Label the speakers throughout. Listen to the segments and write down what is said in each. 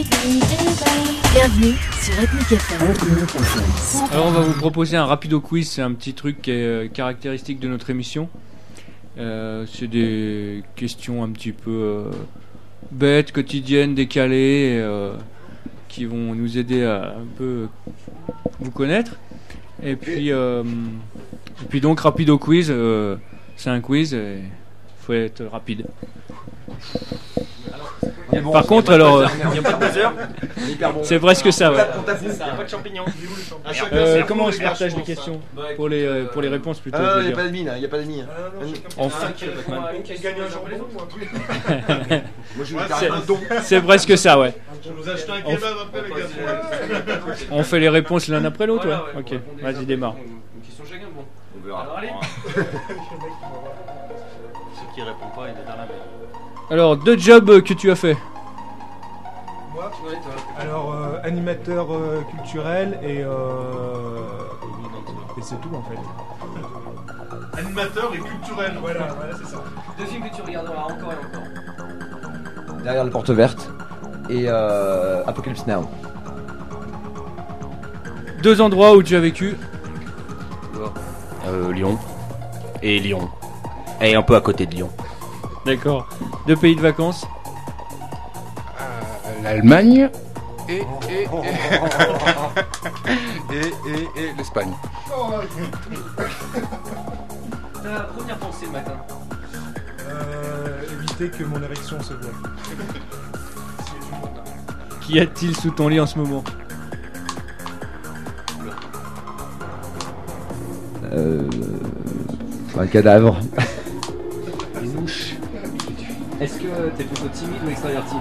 Speaker 1: Bienvenue sur Ethnic FM.
Speaker 2: Alors on va vous proposer un rapido quiz, c'est un petit truc qui est caractéristique de notre émission. C'est des questions un petit peu bêtes, quotidiennes, décalées, qui vont nous aider à un peu vous connaître. Et puis donc rapido quiz, c'est un quiz, il faut être rapide. Par contre, alors,
Speaker 3: il n'y a pas de buzzer.
Speaker 2: c'est presque ça. Ouais.
Speaker 3: Il n'y a pas de champignons.
Speaker 2: Comment on se partage les questions pour les réponses plutôt?
Speaker 4: Il n'y a pas d'admin, il n'y a pas d'admin.
Speaker 2: Enfin,
Speaker 4: Moi je vais faire un don.
Speaker 2: c'est presque ça, ouais.
Speaker 5: Je vous achète un kebab après les gars.
Speaker 2: On fait les réponses l'un après l'autre, ouais. Ok, vas-y, démarre.
Speaker 3: Une question chacun, bon.
Speaker 4: On verra.
Speaker 3: Alors allez. Ceux qui répondent pas, il est dans la merde.
Speaker 2: Alors, 2 jobs que tu as fait.
Speaker 5: Moi,
Speaker 3: Ouais, toi.
Speaker 5: alors animateur culturel et c'est tout en fait. Animateur et culturel, voilà c'est ça.
Speaker 3: 2 films que tu regarderas encore et encore.
Speaker 4: Derrière la porte verte et Apocalypse Now.
Speaker 2: 2 endroits où tu as vécu.
Speaker 6: Lyon. Et Lyon. Et un peu à côté de Lyon.
Speaker 2: D'accord. 2 pays de vacances.
Speaker 7: L'Allemagne et l'Espagne.
Speaker 3: Ta première pensée le matin.
Speaker 5: Éviter que mon érection se voie.
Speaker 2: Qu'y a-t-il sous ton lit en ce moment?
Speaker 4: Un cadavre.
Speaker 3: Les mouches. Est-ce que t'es plutôt timide ou extraverti?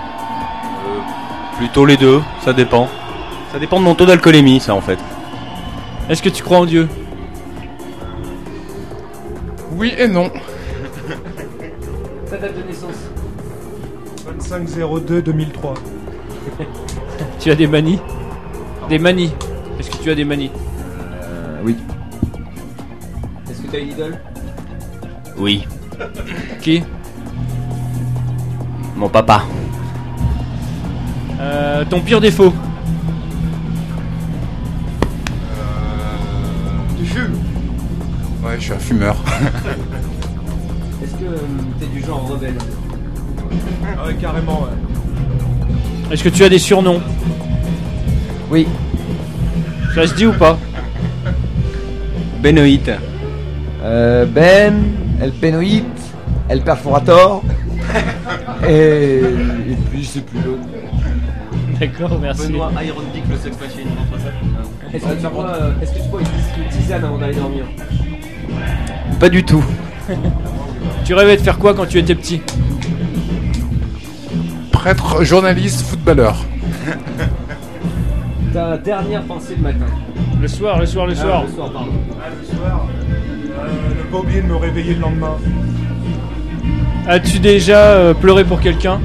Speaker 6: Plutôt les deux, ça dépend. Ça dépend de mon taux d'alcoolémie, ça en fait.
Speaker 2: Est-ce que tu crois en Dieu?
Speaker 7: Oui et non.
Speaker 3: Ta date de naissance?
Speaker 5: 25/02/2003.
Speaker 2: Tu as des manies? Des manies. Est-ce que tu as des manies?
Speaker 4: Oui.
Speaker 3: Est-ce que t'as une idole?
Speaker 6: Oui.
Speaker 2: Qui?
Speaker 6: Mon papa.
Speaker 2: Ton pire défaut?
Speaker 7: Tu fumes? Ouais, je suis un fumeur.
Speaker 3: Est-ce que t'es du genre rebelle?
Speaker 5: Ah ouais, carrément, ouais.
Speaker 2: Est-ce que tu as des surnoms?
Speaker 4: Oui.
Speaker 2: Ça se dit ou pas?
Speaker 6: Benoît.
Speaker 4: Ben, El Penoït, El Perforator. et puis c'est plus l'autre.
Speaker 2: D'accord, merci.
Speaker 3: Benoît Iron Dick, le sex machine. Est-ce que tu bois une tisane avant d'aller dormir?
Speaker 6: Pas du tout.
Speaker 2: Tu rêvais de faire quoi quand tu étais petit?
Speaker 7: Prêtre, journaliste, footballeur.
Speaker 3: Ta dernière pensée le matin?
Speaker 2: Le soir.
Speaker 3: Le soir, pardon.
Speaker 5: Le soir, ne pas oublier de me réveiller le lendemain.
Speaker 2: As-tu déjà pleuré pour quelqu'un?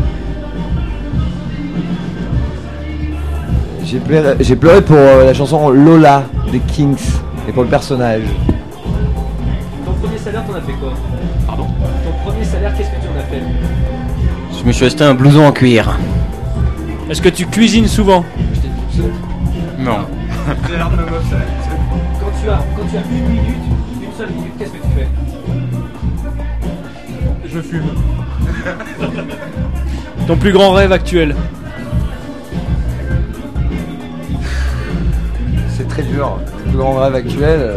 Speaker 4: J'ai pleuré pour la chanson Lola des Kings et pour le personnage.
Speaker 3: Ton premier salaire, t'en as fait quoi?
Speaker 6: Pardon?
Speaker 3: Ton premier salaire, qu'est-ce que tu en as fait?
Speaker 6: Je me suis acheté un blouson en cuir.
Speaker 2: Est-ce que tu cuisines souvent?
Speaker 7: Non.
Speaker 5: J'ai l'air de me meuf,
Speaker 3: Quand tu as une minute, une seule minute, qu'est-ce que tu fais?
Speaker 5: je fume.
Speaker 2: Ton plus grand rêve actuel?
Speaker 4: C'est très dur. Le plus grand rêve actuel.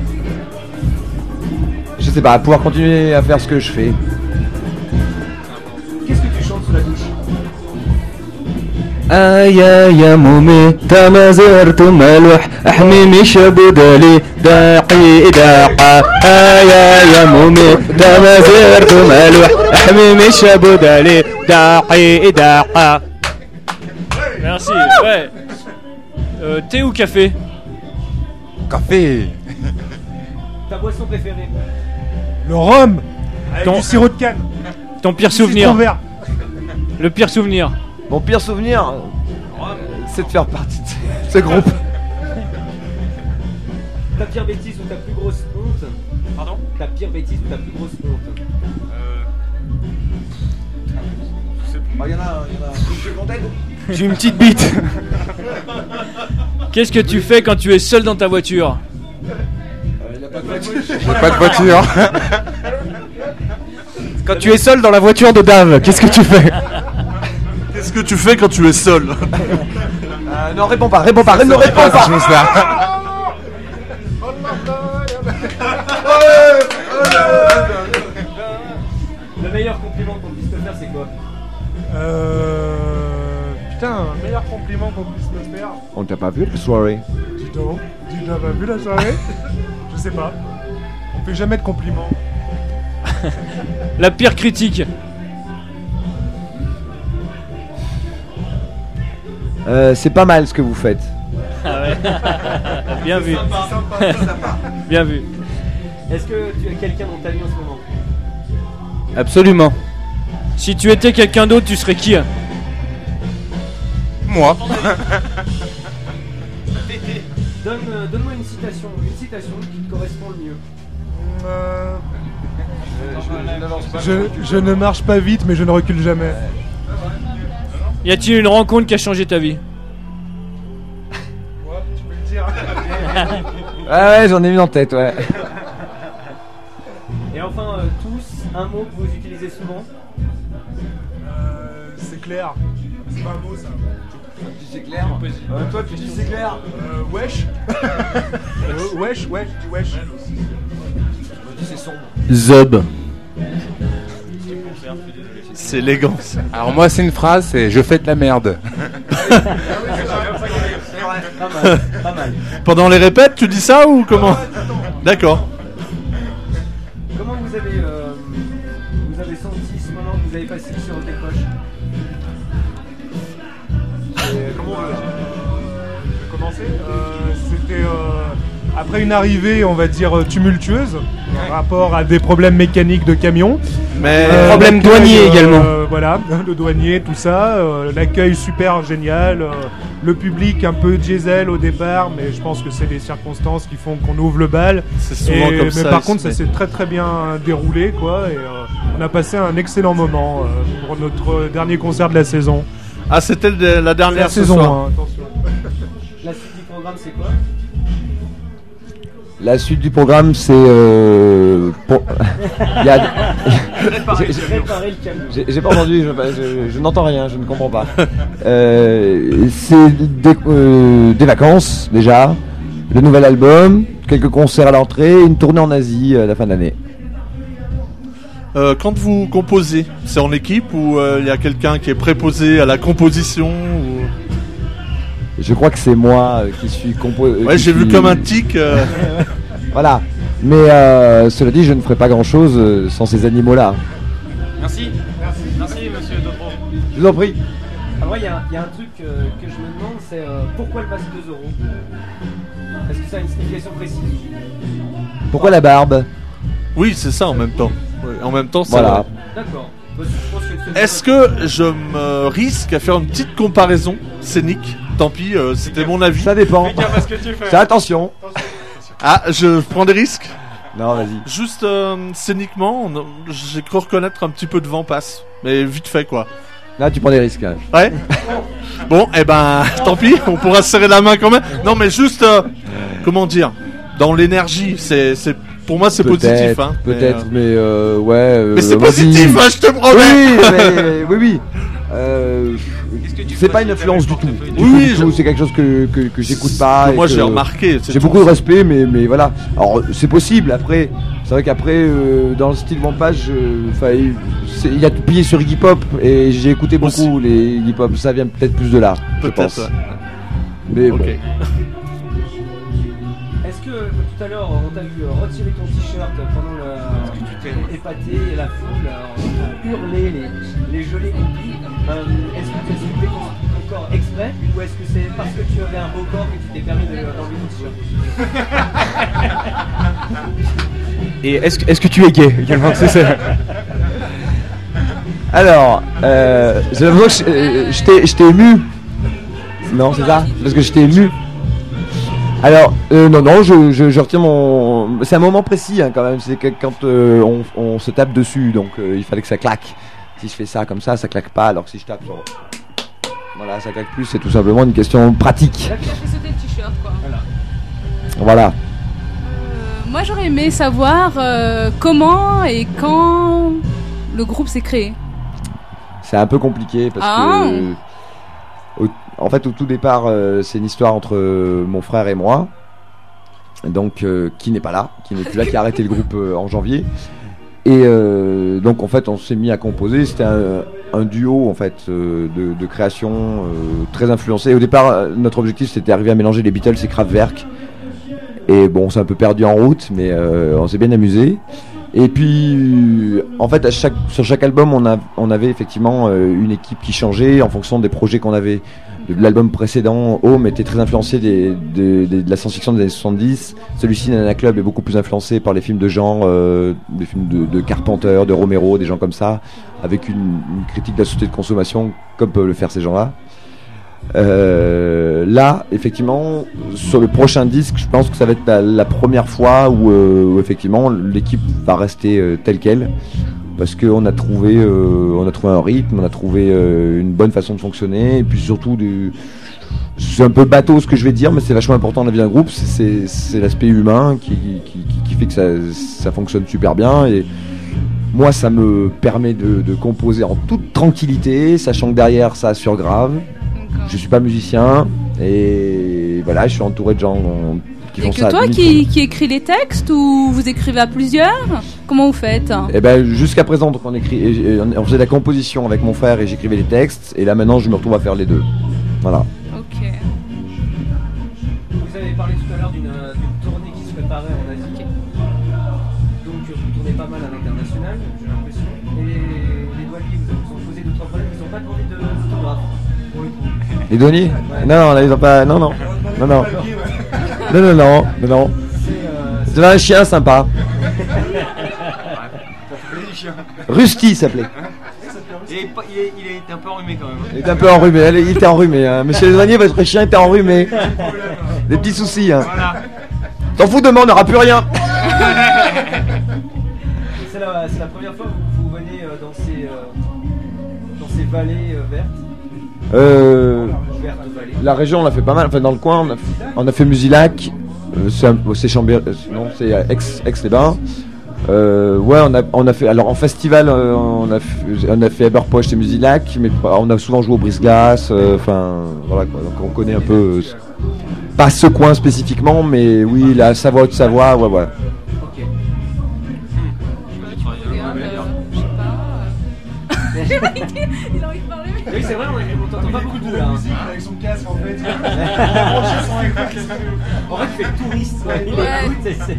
Speaker 4: Je sais pas, pouvoir continuer à faire ce que je fais.
Speaker 3: Qu'est-ce que tu chantes sous la douche?
Speaker 6: يا مومي تما زرت ملوح احمي مش بدالي داعي داعا يا مومي تما زرت ملوح احمي مش بدالي داعي داعا.
Speaker 2: Merci, ouais. Thé ou café?
Speaker 7: Café.
Speaker 3: Ta boisson préférée?
Speaker 5: Le rhum avec
Speaker 2: Ton-
Speaker 5: du sirop de canne.
Speaker 2: Ton pire
Speaker 5: Du citron
Speaker 2: souvenir?
Speaker 5: vert.
Speaker 2: Le pire souvenir?
Speaker 4: Mon pire souvenir, c'est de faire partie de ce groupe.
Speaker 3: Ta pire bêtise ou ta plus grosse honte?
Speaker 6: Pardon?
Speaker 3: Ta pire bêtise ou ta plus grosse honte?
Speaker 4: Il y en a une secondaire.
Speaker 3: J'ai une petite bite.
Speaker 2: Qu'est-ce que tu fais quand tu es seul dans ta voiture?
Speaker 7: J'ai pas de voiture.
Speaker 3: Quand tu es seul dans la voiture de Dave, qu'est-ce que tu fais?
Speaker 5: Qu'est-ce que tu fais quand tu es seul?
Speaker 4: Non, réponds pas, ne réponds pas.
Speaker 3: Le meilleur compliment qu'on puisse te faire, c'est quoi?
Speaker 8: Putain, un meilleur compliment qu'on puisse me faire.
Speaker 4: On t'a pas vu la soirée?
Speaker 8: Dis donc, tu n'as pas vu la soirée? Je sais pas. On fait jamais de compliments.
Speaker 2: La pire critique.
Speaker 4: C'est pas mal ce que vous faites.
Speaker 2: Ah ouais. Bien vu. Bien vu.
Speaker 3: Est-ce que tu as quelqu'un dans ta vie en ce moment?
Speaker 2: Absolument. Si tu étais quelqu'un d'autre, tu serais qui?
Speaker 7: Moi.
Speaker 3: Donne-moi une citation qui te correspond le mieux.
Speaker 8: Je ne marche pas vite, mais je ne recule jamais.
Speaker 2: Y a-t-il une rencontre qui a changé ta vie?
Speaker 8: Tu peux le dire.
Speaker 4: Ouais, j'en ai une en tête, ouais.
Speaker 3: Et enfin, tous, un mot que vous utilisez souvent.
Speaker 8: C'est clair. C'est pas un mot ça.
Speaker 4: C'est clair. Toi, tu dis c'est clair.
Speaker 8: Wesh. Wesh, je dis wesh.
Speaker 4: C'est sombre.
Speaker 6: Zob.
Speaker 5: C'est élégant.
Speaker 7: Alors moi c'est une phrase, c'est je fais de la merde.
Speaker 3: Pas mal.
Speaker 5: Pendant les répètes, tu dis ça ou comment? D'accord.
Speaker 3: Comment vous avez senti ce moment que vous avez passé sur des poches?
Speaker 8: Comment je vais commencer? C'était après une arrivée, on va dire, tumultueuse, en rapport à des problèmes mécaniques de camion.
Speaker 5: Mais
Speaker 3: Problème
Speaker 8: L'accueil,
Speaker 3: douanier également.
Speaker 8: Voilà, le douanier, tout ça. L'accueil super génial. Le public un peu diesel au départ, mais je pense que c'est les circonstances qui font qu'on ouvre le bal.
Speaker 5: c'est souvent comme
Speaker 8: Mais
Speaker 5: ça.
Speaker 8: par
Speaker 5: ici,
Speaker 8: contre, ça
Speaker 5: mais-
Speaker 8: s'est très très bien déroulé, quoi. Et on a passé un excellent moment pour notre dernier concert de la saison.
Speaker 5: Ah, c'était la dernière
Speaker 8: La
Speaker 5: ce
Speaker 8: saison,
Speaker 5: soir.
Speaker 8: hein, attention.
Speaker 3: La suite du programme, c'est quoi?
Speaker 4: La suite du programme, c'est. Il y a.
Speaker 3: Réparer le camion.
Speaker 4: J'ai pas entendu, je n'entends rien, je ne comprends pas. C'est des vacances déjà, le nouvel album, quelques concerts à l'entrée, une tournée en Asie à la fin de l'année.
Speaker 5: Quand vous composez, c'est en équipe ou il y a quelqu'un qui est préposé à la composition ou...
Speaker 4: Je crois que c'est moi qui suis
Speaker 5: Ouais, j'ai vu comme un tic.
Speaker 4: Voilà. Mais cela dit, je ne ferai pas grand chose sans ces animaux-là.
Speaker 3: Merci, monsieur Dopro.
Speaker 4: Je vous en prie.
Speaker 3: Alors, il y a un truc que je me demande, c'est pourquoi le passe 2 euros? Est-ce que ça a une signification précise?
Speaker 4: Pourquoi la barbe?
Speaker 5: Oui, c'est ça en même temps. Ouais, en même temps, c'est
Speaker 4: Voilà.
Speaker 5: vrai.
Speaker 3: D'accord. Bah, je pense que
Speaker 5: Est-ce que je me risque à faire une petite comparaison scénique? Tant pis, c'était mon avis.
Speaker 4: Ça dépend.
Speaker 8: Parce que tu fais.
Speaker 4: Fais attention.
Speaker 5: Ah, je prends des risques.
Speaker 4: Non, vas-y.
Speaker 5: Juste scéniquement, j'ai cru reconnaître un petit peu de vent passe. Mais vite fait, quoi.
Speaker 4: Là, tu prends des risques. Hein.
Speaker 5: Ouais. Bon, eh ben, tant pis, on pourra se serrer la main quand même. Non, mais juste, comment dire, dans l'énergie, pour moi, c'est positif. Hein.
Speaker 4: Peut-être, mais ouais.
Speaker 5: Mais c'est
Speaker 4: vas-y.
Speaker 5: positif, hein, je te promets.
Speaker 4: Oui. C'est pas une influence du tout.
Speaker 5: Oui,
Speaker 4: C'est quelque chose que j'écoute pas.
Speaker 5: Que
Speaker 4: et
Speaker 5: moi,
Speaker 4: que
Speaker 5: j'ai remarqué. c'est
Speaker 4: J'ai
Speaker 5: tout.
Speaker 4: beaucoup de respect, mais voilà. Alors, c'est possible. Après, c'est vrai qu'après, dans le style Vampage, il y a tout pillé sur Iggy Pop et j'ai écouté
Speaker 5: Aussi.
Speaker 4: beaucoup les Iggy Pop. Ça vient peut-être plus de là, je pense.
Speaker 5: Peut-être.
Speaker 4: Mais
Speaker 5: Ok.
Speaker 4: bon.
Speaker 3: Est-ce que tout à l'heure on t'a vu retirer ton t-shirt pendant le épaté et la foule, on t'a hurlé, les gelées compris. Est-ce que tu as soulevé ton corps exprès ou est-ce que c'est parce que tu avais un beau corps que tu t'es permis d'enlever ton t-shirt?
Speaker 9: Et est-ce que tu es gay également? C'est ça.
Speaker 4: Alors, j'ai l'impression que je t'ai ému. Non, c'est ça? Parce que je t'ai ému. Alors, non, je retiens mon... C'est un moment précis hein, quand même, c'est que quand on se tape dessus, donc il fallait que ça claque. Si je fais ça comme ça claque pas, alors que si je tape sur... Voilà, ça claque plus, c'est tout simplement une question pratique.
Speaker 10: Là, tu as fait sauter le t-shirt, quoi.
Speaker 4: Voilà.
Speaker 10: Moi, j'aurais aimé savoir comment et quand le groupe s'est créé.
Speaker 4: C'est un peu compliqué parce que, en fait, au tout départ, c'est une histoire entre mon frère et moi, donc qui n'est pas là, qui n'est plus là, qui a arrêté le groupe en janvier. Et donc en fait, on s'est mis à composer. C'était un duo en fait de création très influencé. Au départ, notre objectif c'était d'arriver à mélanger les Beatles et Kraftwerk. Et bon, on s'est un peu perdu en route, mais on s'est bien amusé. Et puis, en fait, sur chaque album, on avait effectivement une équipe qui changeait en fonction des projets qu'on avait. L'album précédent, Home, était très influencé de la science-fiction des années 70. Celui-ci, Nana Club, est beaucoup plus influencé par les films de genre, des films de Carpenter, de Romero, des gens comme ça, avec une critique de la société de consommation, comme peuvent le faire ces gens-là. Là, effectivement, sur le prochain disque, je pense que ça va être la première fois où effectivement l'équipe va rester telle qu'elle, parce qu'on a trouvé un rythme, on a trouvé une bonne façon de fonctionner, et puis surtout c'est un peu bateau ce que je vais dire, mais c'est vachement important dans la vie d'un groupe, c'est l'aspect humain qui fait que ça fonctionne super bien. Et moi, ça me permet de composer en toute tranquillité, sachant que derrière ça assure grave. Je suis pas musicien et voilà, je suis entouré de gens qui font ça.
Speaker 10: Et que toi qui écris les textes ou vous écrivez à plusieurs? Comment vous faites?
Speaker 4: Eh ben jusqu'à présent, donc on faisait la composition avec mon frère et j'écrivais les textes. Et là maintenant, je me retrouve à faire les deux. Voilà.
Speaker 10: Ok.
Speaker 3: Vous avez parlé tout à l'heure d'une tournée qui se préparait en Asie. Donc vous tournez pas mal à l'international, j'ai l'impression. Et les douaniers vous ont posé 2-3 problèmes, ils n'ont pas demandé d'autographe.
Speaker 4: Les douaniers? Non, là, ils ont pas. Non. C'est un chien sympa. Rusty s'appelait.
Speaker 11: Il était un peu enrhumé quand même.
Speaker 4: Il était un peu enrhumé, il était enrhumé. Hein. Monsieur les douaniers, votre chien était enrhumé. Des petits soucis. Hein.
Speaker 11: Voilà.
Speaker 4: T'en fous demain, on n'aura plus rien.
Speaker 3: C'est la première fois que vous venez dans ces vallées vertes.
Speaker 4: La région, on l'a fait pas mal. Enfin, dans le coin, on a fait Musilac. C'est Chambéry. Non, c'est Aix-les-Bains. Ouais, on a fait. Alors en festival, on a fait Eberpoche et Musilac, mais on a souvent joué au Brise-Glace. Enfin, voilà quoi. Donc on connaît un peu. Pas ce coin spécifiquement, mais oui, la Savoie, Haute-Savoie, ouais, voilà.
Speaker 3: Ok.
Speaker 10: Il a envie de parler.
Speaker 3: Oui, c'est vrai, on t'entend pas beaucoup là.
Speaker 8: Avec son casque en fait.
Speaker 3: En fait, il fait le touriste. Il écoute,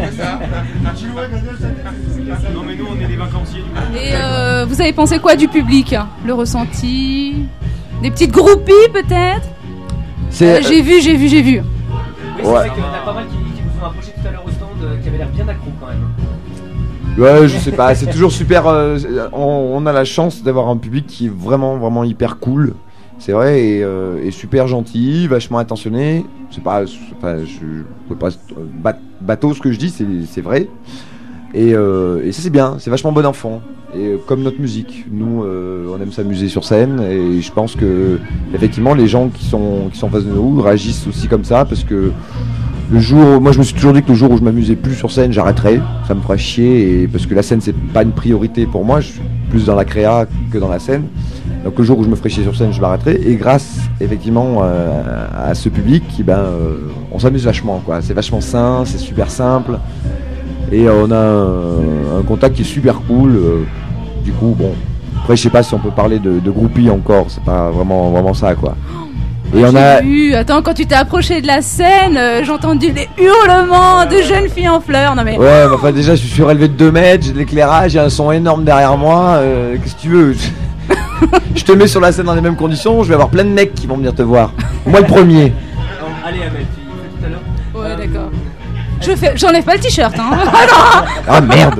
Speaker 11: Non mais nous on est des vacanciers.
Speaker 10: Et vous avez pensé quoi du public? Le ressenti? Des petites groupies peut-être? J'ai vu.
Speaker 3: Oui, c'est
Speaker 4: Ouais.
Speaker 3: vrai qu'il y en a pas mal qui vous ont approché tout à l'heure au stand, qui avaient l'air bien accro quand même.
Speaker 4: Ouais, je sais pas, c'est toujours super. On a la chance d'avoir un public qui est vraiment, vraiment hyper cool. C'est vrai, et super gentil, vachement attentionné. Je peux pas bateau ce que je dis, c'est vrai. Et ça c'est bien, c'est vachement bon enfant. Et comme notre musique, nous on aime s'amuser sur scène et je pense que effectivement les gens qui sont en face de nous réagissent aussi comme ça parce que moi je me suis toujours dit que le jour où je m'amusais plus sur scène, j'arrêterais, ça me ferait chier et parce que la scène c'est pas une priorité pour moi, je suis plus dans la créa que dans la scène. Donc le jour où je me ferais chier sur scène, je m'arrêterai et grâce effectivement à ce public, on s'amuse vachement quoi, c'est vachement sain, c'est super simple. Et on a un contact qui est super cool. Du coup, bon. Après, je sais pas si on peut parler de groupies encore. C'est pas vraiment ça, quoi. Et on a
Speaker 10: vu. Attends, quand tu t'es approché de la scène, j'ai entendu des hurlements de jeunes filles en fleurs. Non mais.
Speaker 4: Ouais, enfin déjà, je suis surélevé de 2 mètres. J'ai de l'éclairage, j'ai un son énorme derrière moi. Qu'est-ce que tu veux? Je te mets sur la scène dans les mêmes conditions. Je vais avoir plein de mecs qui vont venir te voir. Moi, le premier.
Speaker 3: Allez, Amel, tu fais tout à l'heure.
Speaker 10: Ouais, d'accord. J'enlève pas le t-shirt, hein.
Speaker 4: Ah merde.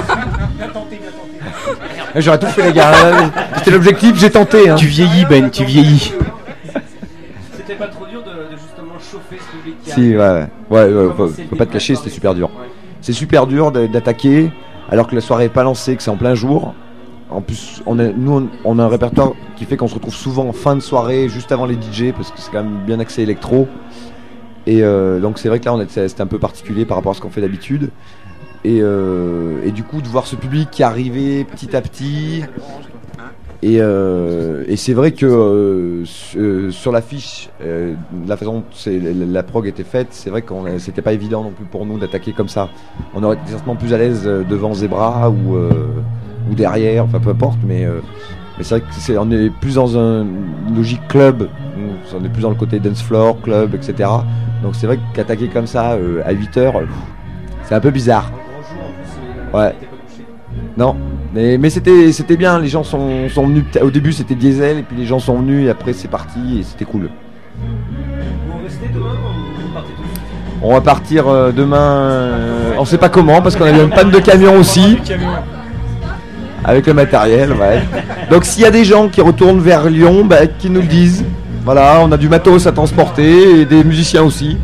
Speaker 4: J'aurais tout fait les gars. C'était l'objectif, j'ai tenté. Hein.
Speaker 6: Tu vieillis Ben, tu vieillis.
Speaker 3: C'était pas trop dur de justement chauffer ce public qui
Speaker 4: Si, ouais, faut pas te cacher, c'était super dur. C'est super dur d'attaquer alors que la soirée est pas lancée, que c'est en plein jour. En plus, on a un répertoire qui fait qu'on se retrouve souvent en fin de soirée, juste avant les DJ, parce que c'est quand même bien axé électro. Et donc c'est vrai que là, c'était un peu particulier par rapport à ce qu'on fait d'habitude. Et du coup, de voir ce public qui arrivait petit à petit. Et c'est vrai que sur l'affiche, la façon dont la prog était faite, c'est vrai que c'était pas évident non plus pour nous d'attaquer comme ça. On aurait été certainement plus à l'aise devant Zebra ou derrière, enfin peu importe, mais c'est vrai que on est plus dans une logique club, on est plus dans le côté dance floor, club, etc. Donc c'est vrai qu'attaquer comme ça à 8h, c'est un peu bizarre. Ouais. Non, mais c'était bien, les gens sont venus, au début c'était diesel, et puis les gens sont venus, et après c'est parti, et c'était cool.
Speaker 3: Vous restez demain ou vous partez tout de suite?
Speaker 4: On va partir demain, on sait pas comment, parce qu'on a eu une panne de camion aussi. Avec le matériel, ouais. Donc s'il y a des gens qui retournent vers Lyon, qu'ils nous le disent. Voilà, on a du matos à transporter, et des musiciens aussi.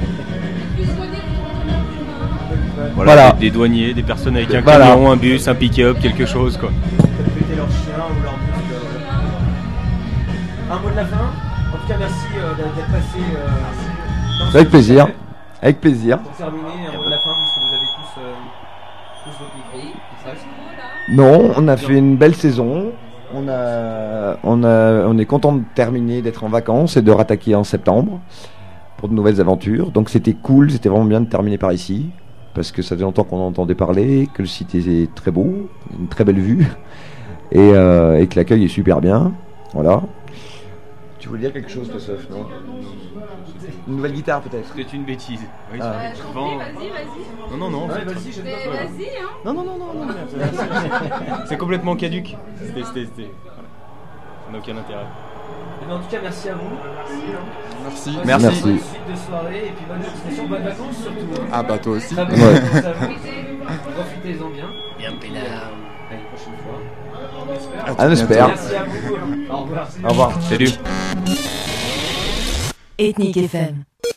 Speaker 6: Voilà. Des douaniers, des personnes avec un camion, un bus, un pick-up, quelque chose quoi.
Speaker 3: Péter leur chien ou leur bus. Un mot de la fin. En tout cas, merci d'être passé.
Speaker 4: Avec plaisir. Avec plaisir.
Speaker 3: Pour terminer, un mot de la fin, puisque vous avez tous votre micro.
Speaker 4: Non, on a fait une belle saison. On est content de terminer, d'être en vacances et de rattaquer en septembre pour de nouvelles aventures. Donc c'était cool, c'était vraiment bien de terminer par ici. Parce que ça fait longtemps qu'on en entendait parler, que le site est très beau, une très belle vue, et que l'accueil est super bien. Voilà. Tu voulais dire quelque chose, toi, Sof, non? Une nouvelle guitare, peut-être?
Speaker 6: C'était une bêtise. Oui,
Speaker 10: Vas-y.
Speaker 6: Non.
Speaker 3: Ouais, vas-y, je
Speaker 10: Vas-y, hein.
Speaker 6: Non. C'est complètement caduque. C'était. Voilà. Ça n'a aucun intérêt.
Speaker 3: En tout cas, merci à vous.
Speaker 7: Merci.
Speaker 4: Merci.
Speaker 3: Bonne suite de soirée et puis bonne destination, bonnes vacances surtout. Hein.
Speaker 7: Ah bah toi aussi.
Speaker 3: Très bonnes
Speaker 4: Ouais.
Speaker 3: vacances à vous. Profitez-en bien. Bien peinard. À une prochaine fois.
Speaker 4: On espère.
Speaker 3: Merci à vous. Au revoir.
Speaker 4: Au revoir.
Speaker 6: Salut.
Speaker 1: Ethnic FM.